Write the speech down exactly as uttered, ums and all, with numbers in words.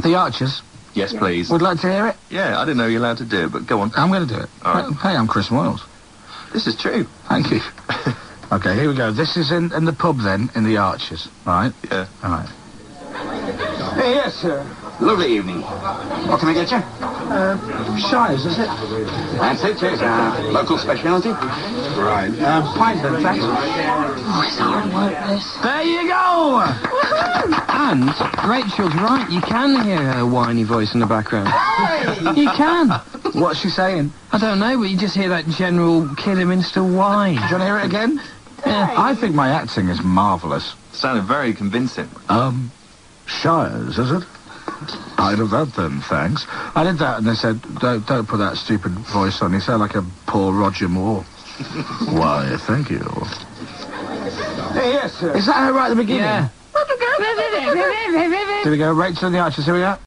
The Archers. Yes, please. Would like to hear it? Yeah, I didn't know you were allowed to do it, but go on. I'm going to do it. All right. Hey, I'm Chris Moyles. This is true. Thank you. Okay, here we go. This is in, in the pub, then, in the Archers, right? Yeah. All right. Hey, yes, sir. Lovely evening. What can I get you? Uh, Shires, is it? That's it, yes. Uh, local speciality? Right. Uh, pint, then, thanks. Oh, it's hard work, this. There you go! And Rachel's right, you can hear her whiny voice in the background. You can. What's she saying? I don't know, but you just hear that general Kidderminster whine. Do you want to hear it again? Yeah. I think my acting is marvellous. Sounded very convincing. Um, Shires, is it? I'd have that then, thanks. I did that and they said, don't, don't put that stupid voice on. You sound like a poor Roger Moore. Why, thank you. Hey, yes, sir. Is that her right at the beginning? Yeah. Here we go, Rachel and the Archers, here we go.